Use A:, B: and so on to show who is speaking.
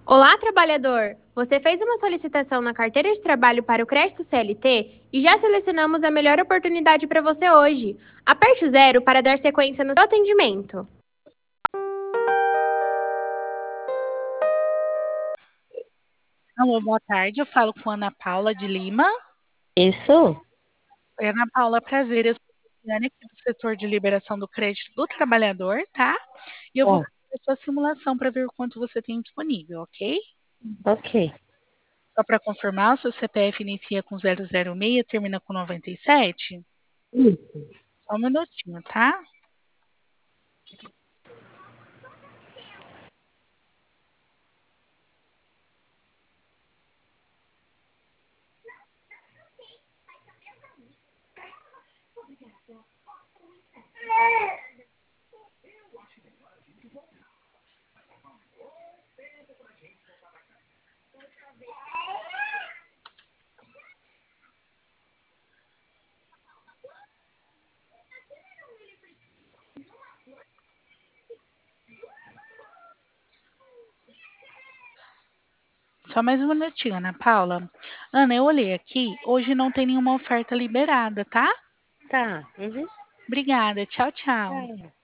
A: Olá, trabalhador! Você fez uma solicitação na carteira de trabalho para o crédito CLT e já selecionamos a melhor oportunidade para você hoje. Aperte o zero para dar sequência no seu atendimento.
B: Alô, boa tarde. Eu falo com Ana Paula de Lima.
C: Isso?
B: Oi, Ana Paula, prazer. Eu sou a Cristiane, aqui do setor de liberação do crédito do trabalhador, tá? E eu vou
C: Ó,
B: fazer a sua simulação para ver o quanto você tem disponível, ok?
C: ok.
B: Só para confirmar, o seu CPF inicia com 006, termina com 97?
C: Isso.
B: Só um minutinho, tá? Só mais um minutinho, Ana Paula. Ana, eu olhei aqui, hoje não tem nenhuma oferta liberada, tá?
C: Tá. Uhum.
B: Obrigada, tchau, tchau.
C: Tá.